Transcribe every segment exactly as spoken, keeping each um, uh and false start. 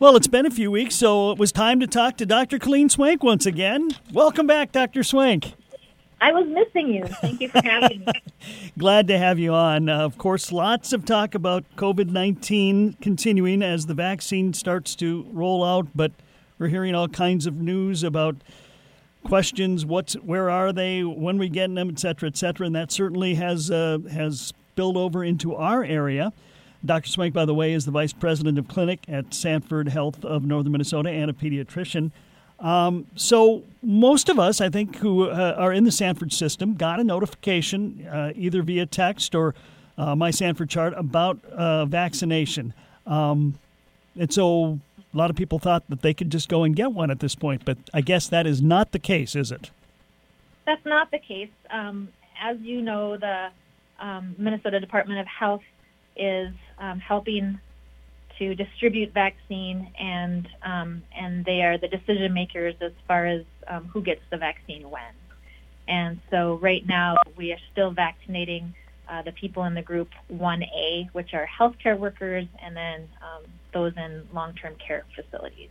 Well, it's been a few weeks, so it was time to talk to Doctor Colleen Swank once again. Welcome back, Doctor Swank. I was missing you. Thank you for having me. Glad to have you on. Uh, of course, lots of talk about COVID nineteen continuing as the vaccine starts to roll out, but we're hearing all kinds of news about questions, what's, where are they, when we getting them, et cetera, et cetera, and that certainly has uh, has spilled over into our area. Doctor Swank, by the way, is the Vice President of Clinic at Sanford Health of Northern Minnesota and a pediatrician. Um, so most of us, I think, who uh, are in the Sanford system got a notification uh, either via text or uh, My Sanford Chart about uh, vaccination. Um, and so a lot of people thought that they could just go and get one at this point, but I guess that is not the case, is it? That's not the case. Um, as you know, the um, Minnesota Department of Health is um, helping to distribute vaccine, and um, and they are the decision makers as far as um, who gets the vaccine when. And so right now we are still vaccinating uh, the people in the group one A, which are healthcare workers, and then um, those in long-term care facilities.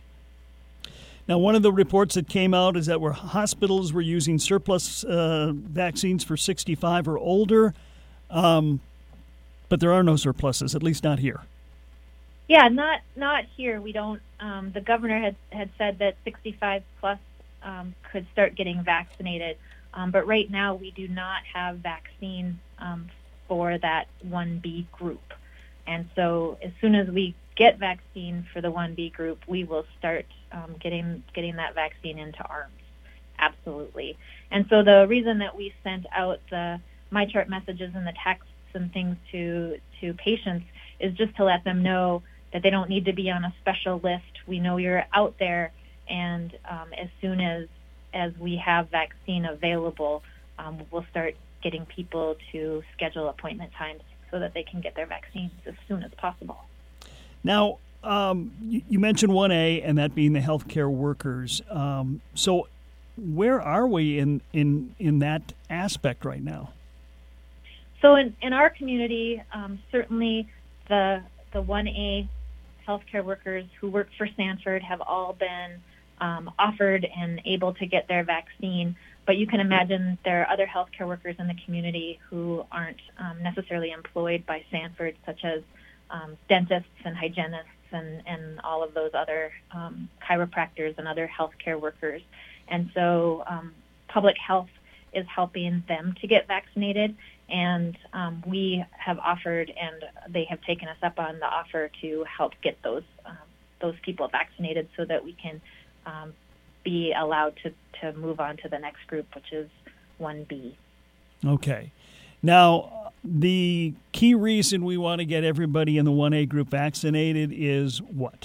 Now, one of the reports that came out is that where hospitals were using surplus uh, vaccines for sixty-five or older, um, but there are no surpluses, at least not here. Yeah, not not here. We don't. Um, the governor had had said that sixty-five plus um, could start getting vaccinated, um, but right now we do not have vaccine um, for that one B group. And so, as soon as we get vaccine for the one B group, we will start um, getting getting that vaccine into arms. Absolutely. And so, the reason that we sent out the MyChart messages and the texts and things to to patients is just to let them know that they don't need to be on a special list. We know you're out there, and um, as soon as as we have vaccine available, um, we'll start getting people to schedule appointment times so that they can get their vaccines as soon as possible. Now, um, you, you mentioned one A, and that being the healthcare workers. Um, so where are we in, in, in that aspect right now? So in, in our community, um, certainly the the one A healthcare workers who work for Sanford have all been um, offered and able to get their vaccine. But you can imagine there are other healthcare workers in the community who aren't um, necessarily employed by Sanford, such as um, dentists and hygienists and, and all of those other um, chiropractors and other healthcare workers. And so um, public health is helping them to get vaccinated. And um, we have offered, and they have taken us up on the offer to help get those um, those people vaccinated so that we can um, be allowed to, to move on to the next group, which is one B. Okay. Now, the key reason we want to get everybody in the one A group vaccinated is what?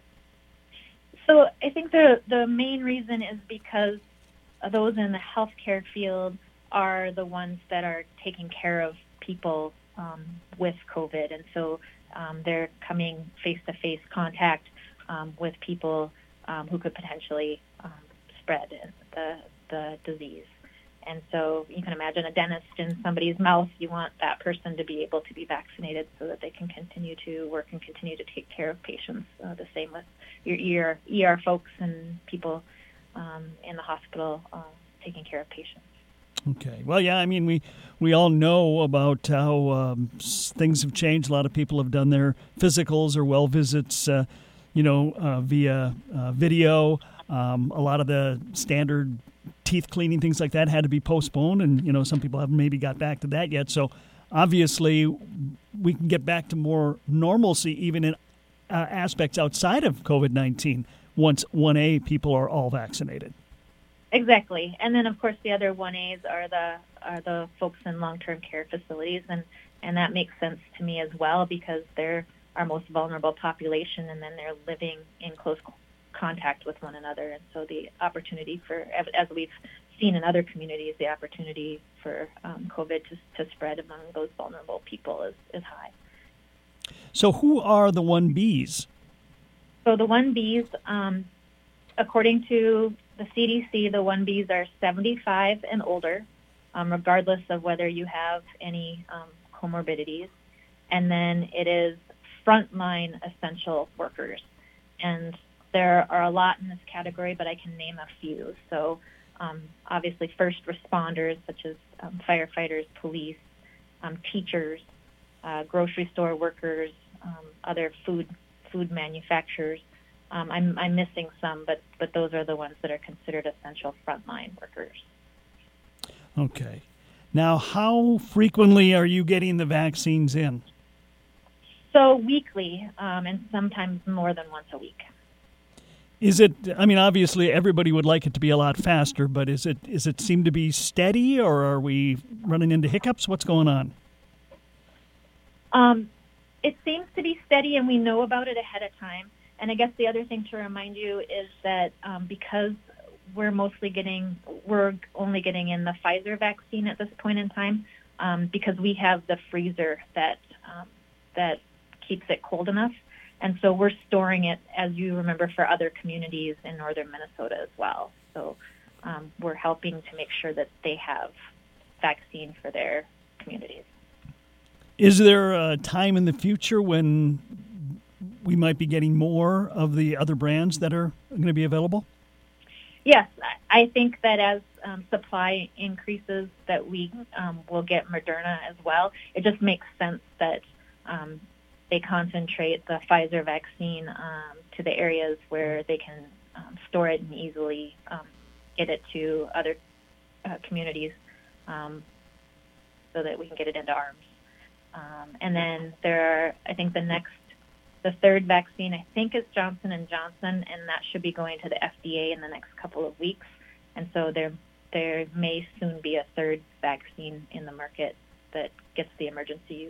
So I think the, the main reason is because those in the healthcare field are the ones that are taking care of people um, with COVID. And so um, they're coming face-to-face contact um, with people um, who could potentially um, spread the, the disease. And so you can imagine a dentist in somebody's mouth. You want that person to be able to be vaccinated so that they can continue to work and continue to take care of patients. Uh, the same with your E R, E R folks and people um, in the hospital uh, taking care of patients. Okay. Well, yeah, I mean, we, we all know about how um, things have changed. A lot of people have done their physicals or well visits, uh, you know, uh, via uh, video. Um, a lot of the standard teeth cleaning, things like that, had to be postponed. And, you know, some people haven't maybe got back to that yet. So obviously we can get back to more normalcy even in uh, aspects outside of COVID nineteen once one A people are all vaccinated. Exactly. And then, of course, the other one A's are the are the folks in long-term care facilities, and, and that makes sense to me as well because they're our most vulnerable population, and then they're living in close contact with one another. And so the opportunity for, as we've seen in other communities, the opportunity for um, COVID to, to spread among those vulnerable people is, is high. So who are the one B's? So the one B's, um, according to the C D C, the one B's are seventy-five and older, um, regardless of whether you have any um, comorbidities. And then it is frontline essential workers. and there are a lot in this category, but I can name a few. So um, obviously first responders such as um, firefighters, police, um, teachers, uh, grocery store workers, um, other food food manufacturers. Um, I'm, I'm missing some, but, but those are the ones that are considered essential frontline workers. Okay. Now, how frequently are you getting the vaccines in? So weekly, um, and sometimes more than once a week. Is it, I mean, obviously everybody would like it to be a lot faster, but is it, is it seem to be steady, or are we running into hiccups? What's going on? Um, it seems to be steady, and we know about it ahead of time. And I guess the other thing to remind you is that um, because we're mostly getting, we're only getting in the Pfizer vaccine at this point in time, um, because we have the freezer that um, that keeps it cold enough. And so we're storing it, as you remember, for other communities in northern Minnesota as well. So um, we're helping to make sure that they have vaccine for their communities. Is there a time in the future when we might be getting more of the other brands that are going to be available? Yes, I think that as um, supply increases, that we um, will get Moderna as well. It just makes sense that um, they concentrate the Pfizer vaccine um, to the areas where they can um, store it and easily um, get it to other uh, communities, um, so that we can get it into arms. Um, and then there are, I think the next, the third vaccine, I think is Johnson and Johnson, and that should be going to the F D A in the next couple of weeks. And so there, there may soon be a third vaccine in the market that gets the emergency use.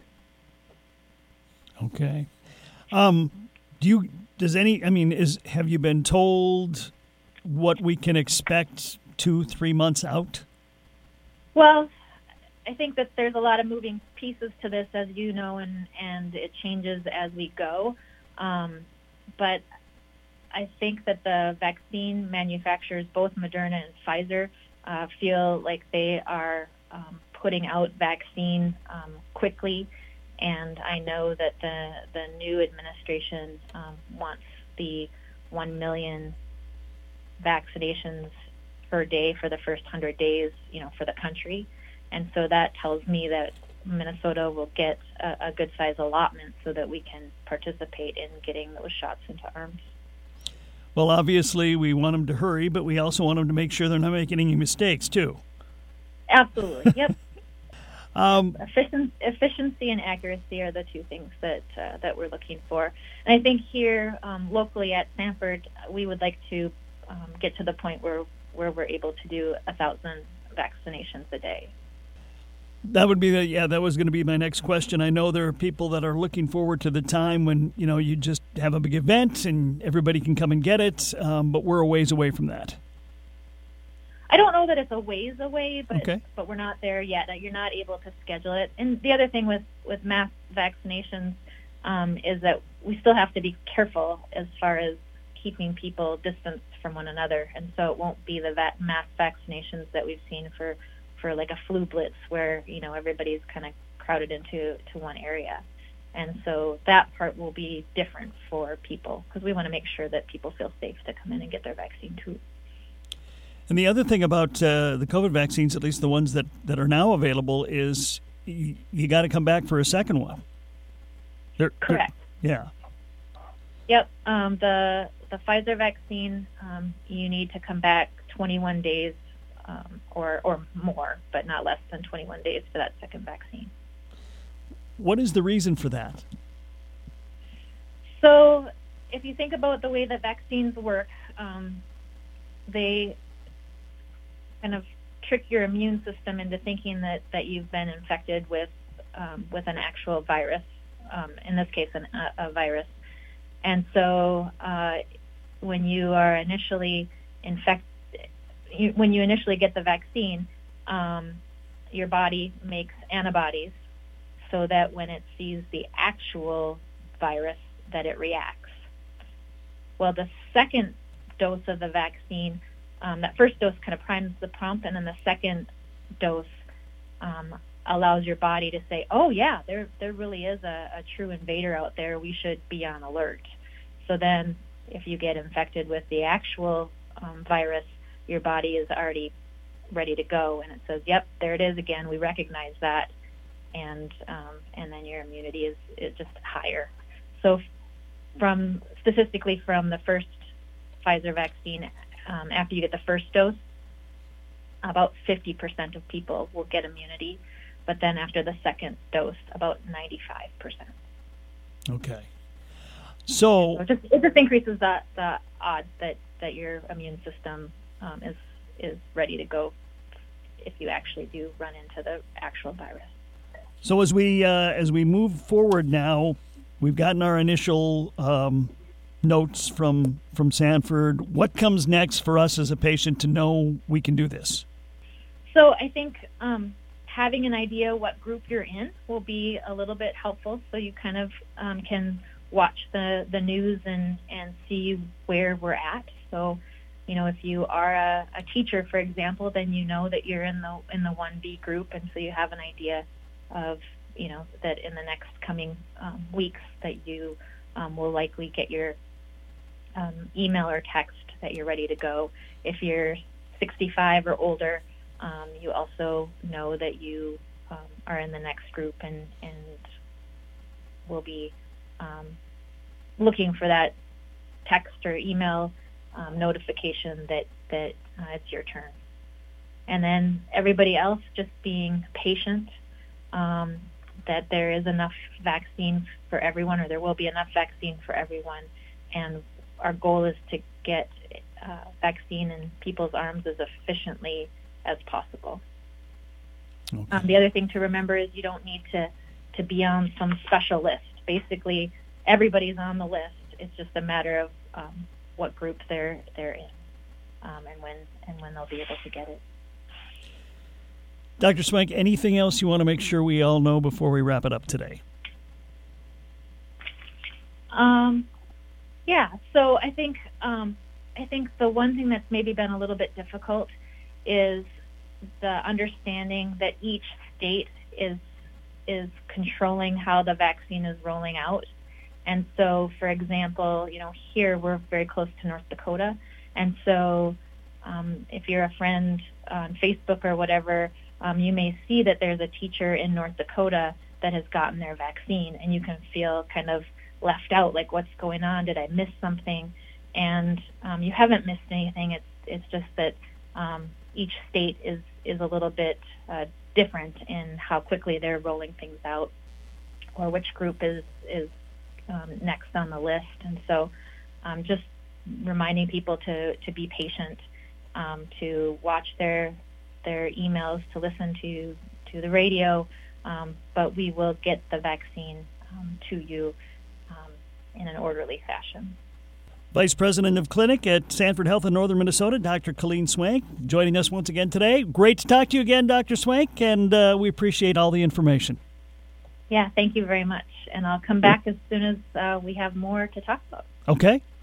Okay. Um, do you, does any, I mean, is, have you been told what we can expect two, three months out? Well, I think that there's a lot of moving pieces to this, as you know, and, and it changes as we go. Um, but I think that the vaccine manufacturers, both Moderna and Pfizer, uh, feel like they are um, putting out vaccine um, quickly. And I know that the, the new administration um, wants the one million vaccinations per day for the first one hundred days, you know, for the country. And so that tells me that Minnesota will get a, a good size allotment so that we can participate in getting those shots into arms. Well, obviously we want them to hurry, but we also want them to make sure they're not making any mistakes too. Absolutely. Yep. um, Efficien- efficiency and accuracy are the two things that uh, that we're looking for. And I think here um, locally at Sanford, we would like to um, get to the point where, where we're able to do a thousand vaccinations a day. That would be the, yeah, that was going to be my next question. I know there are people that are looking forward to the time when, you know, you just have a big event and everybody can come and get it, um, but we're a ways away from that. I don't know that it's a ways away, but okay. but we're not there yet. You're not able to schedule it. And the other thing with, with mass vaccinations um, is that we still have to be careful as far as keeping people distanced from one another. And so it won't be the va- mass vaccinations that we've seen for for like a flu blitz where, you know, everybody's kind of crowded into to one area. And so that part will be different for people because we want to make sure that people feel safe to come in and get their vaccine too. And the other thing about uh, the COVID vaccines, at least the ones that, that are now available, is you, you got to come back for a second one. They're, Correct. They're, yeah. Yep. Um, the the Pfizer vaccine, um, you need to come back twenty-one days Um, or, or more, but not less than twenty-one days for that second vaccine. What is the reason for that? So if you think about the way that vaccines work, um, they kind of trick your immune system into thinking that, that you've been infected with um, with an actual virus, um, in this case, an, a, a virus. And so uh, when you are initially infected, You, when you initially get the vaccine, um, your body makes antibodies so that when it sees the actual virus, that it reacts. Well, the second dose of the vaccine, um, that first dose kind of primes the pump, and then the second dose um, allows your body to say, oh, yeah, there there really is a, a true invader out there. We should be on alert. So then if you get infected with the actual um, virus, your body is already ready to go, and it says, "Yep, there it is again. We recognize that," and um, and then your immunity is, is just higher. So, from statistically from the first Pfizer vaccine, um, after you get the first dose, about fifty percent of people will get immunity, but then after the second dose, about ninety-five percent. Okay. So, so it, just, it just increases the, the odds that, that your immune system um, is is ready to go if you actually do run into the actual virus. So as we uh, as we move forward now, we've gotten our initial um, notes from from Sanford. What comes next for us as a patient to know we can do this? So I think um, having an idea what group you're in will be a little bit helpful, so you kind of um, can watch the, the news and, and see where we're at. So, you know, if you are a, a teacher, for example, then you know that you're in the in the one B group, and so you have an idea of, you know, that in the next coming um, weeks that you um, will likely get your um, email or text that you're ready to go. If you're sixty-five or older, um, you also know that you um, are in the next group and, and will be um, looking for that text or email um, notification that, that uh, it's your turn. And then everybody else just being patient, um, that there is enough vaccine for everyone, or there will be enough vaccine for everyone. And our goal is to get uh, vaccine in people's arms as efficiently as possible. Okay. Um, the other thing to remember is you don't need to, to be on some special list. Basically, everybody's on the list. It's just a matter of um, what group they're they're in, um, and when and when they'll be able to get it. Doctor Swank, anything else you want to make sure we all know before we wrap it up today? Um, yeah. So I think um, I think the one thing that's maybe been a little bit difficult is the understanding that each state is is controlling how the vaccine is rolling out. And so, for example, you know, here we're very close to North Dakota. And so um, if you're a friend on Facebook or whatever, um, you may see that there's a teacher in North Dakota that has gotten their vaccine, and you can feel kind of left out, like, what's going on? Did I miss something? And um, you haven't missed anything. It's it's just that um, each state is, is a little bit uh, different in how quickly they're rolling things out, or which group is, is um, next on the list. And so um, just reminding people to, to be patient, um, to watch their their emails, to listen to, to the radio, um, but we will get the vaccine um, to you um, in an orderly fashion. Vice President of Clinic at Sanford Health in Northern Minnesota, Doctor Colleen Swank, joining us once again today. Great to talk to you again, Doctor Swank, and uh, we appreciate all the information. Yeah, thank you very much. And I'll come back as soon as uh, we have more to talk about. Okay.